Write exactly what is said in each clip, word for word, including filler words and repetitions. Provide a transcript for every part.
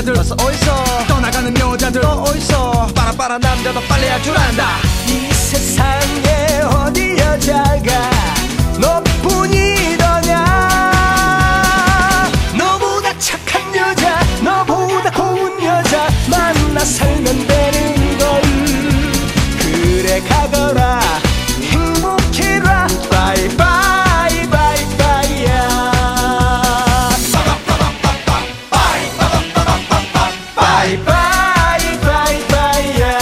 남자들 어서 어디서 떠나가는 여자들 또 어디서 빠라빠라 남자도 빨리 할 줄 안다. 이 세상에 어디 여자가 너뿐이더냐. 너보다 착한 여자, 너보다 고운 여자 만나 살면 되는걸. 그래 가거라 행복해라 바이바이 바이바이야. 바이바이 바이바이야.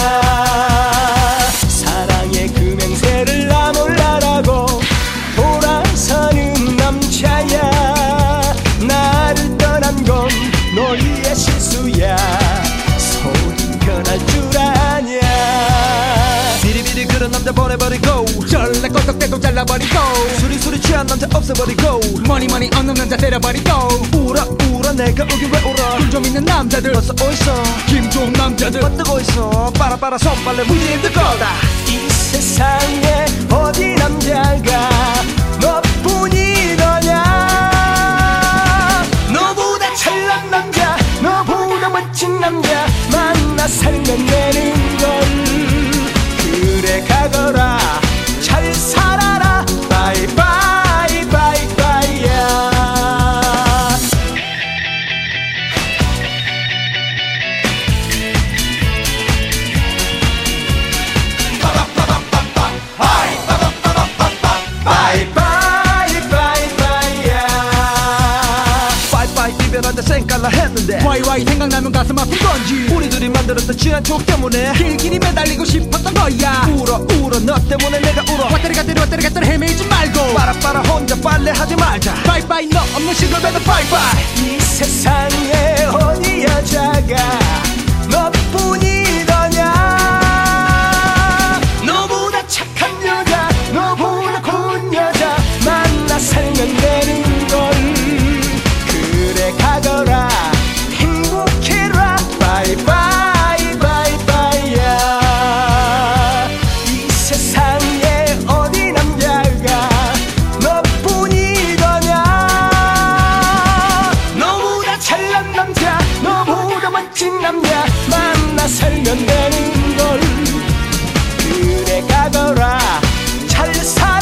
사랑의 금행새를 나몰라라고 돌아서는 남자야. 나를 떠난 건 너희의 실수야. 속이 변할 줄 아냐. 비리비리 그런 남자 보내버리고 전래 껐덕대고 잘라버리고 수리수리 취한 남자 없애버리고 머니머니 없는 남자 때려버리고 울어 울어 내가 오긴 왜 울어. 돈 좀 있는 남자들 어서 어디서 힘 좋은 남자들 맞뜨고 있어. 빠라빠라 손빨래 무지 힘들 거다. 이 세상에 어디 남자가 너뿐이더냐. 너보다 잘난 남자, 너보다 멋진 남자 만나 살면 되는걸. 그래 가거라 잘 살아라 바이바이 바이바이야. 바이바이 바이바이야. 빠이빠이 이별한다 생각을 했는데 와이와이 생각나면 가슴 아픈 건지 우리 둘이 만들었던 취한 추억 때문에 길길이 매달리고 싶었던 거야. 울어 울어 너 때문에 내가 울어. 왔다리 갔다리 왔다리 갔다리 헤매지 말고 빠라빠라 혼자 빨래 하지 말자. 바이바이 너 없는 싱글밴드 바이바이. 이 세상에 어디 여자가 너뿐이더냐. 너보다 착한 여자, 너보다 고운 여자 만나 살면 되는걸. 그래 가거라 행복해라 바이바이 바이바이야. 이 세상에 어디 남자가 너뿐이더냐. 너보다 잘난 남자, 너보다 멋진 남자 만나 살면 되는걸. 그래 가거라 잘 살